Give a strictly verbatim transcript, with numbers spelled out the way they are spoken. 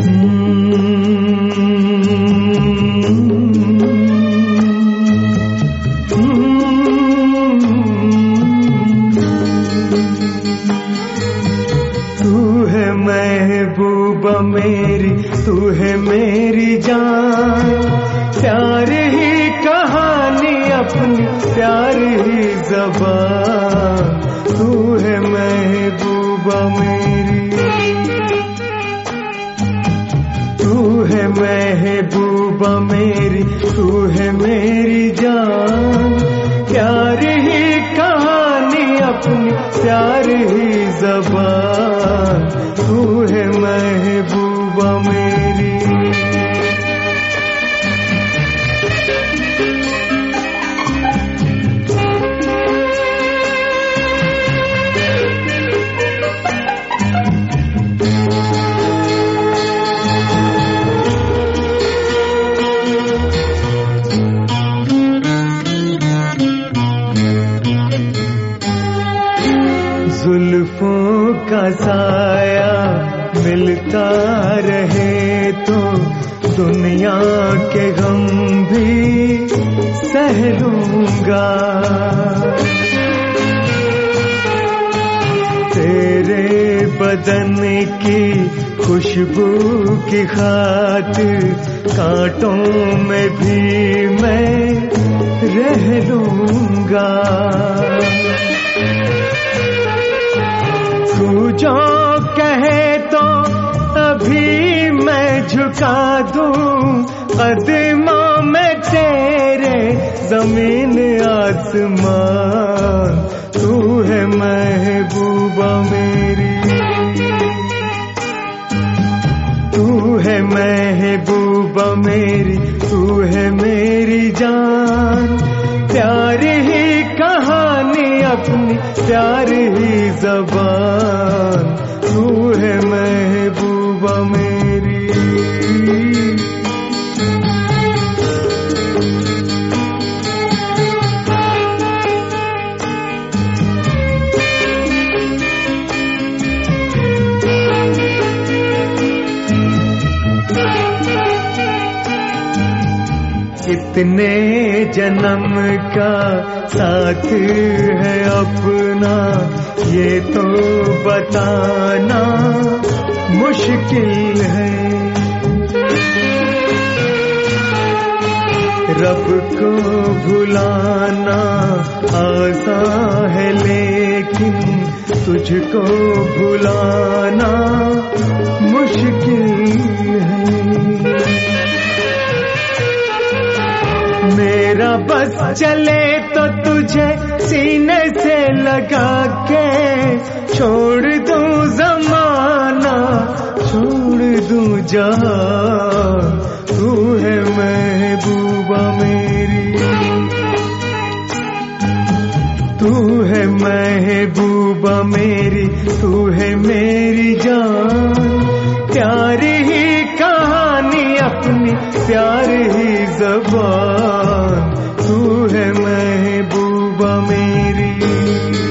महबूबा मेरी तू है मेरी जान, प्यार ही कहानी अपनी प्यार ही ज़बान, तू है महबूबा मेरी, तू है महबूबा मेरी, तू है मेरी जान, प्यार ही कहानी अपनी प्यार ही ज़बान, तू है महबूबा मेरी। जुल्फों का साया मिलता रहे तो दुनिया के गम भी सह लूंगा, तेरे बदन की खुशबू की खातिर कांटों में भी मैं रह लूंगा, तू जो कहे तो अभी मैं झुका दूं कदमों में तेरे ज़मीन आसमान, तू है महबूबा मेरी, तू है महबूबा मेरी, तू है मेरी जान, प्यार ही कहानी अपनी प्यार ही ज़बान, तू है महबूबा मेरी। कितने जन्म का साथ है अपना ये तो बताना मुश्किल है, रब को भुलाना आसान है लेकिन तुझको भुलाना मुश्किल है, मेरा बस चले तो तुझे सीने से लगा के छोड़ दूं ज़माना, छोड़ दूं जहां, तू है महबूबा मेरी, तू है महबूबा मेरी, तू है मेरी जान, प्यार ही कहानी अपनी प्यार ही ज़बान, तू है महबूबा मेरी।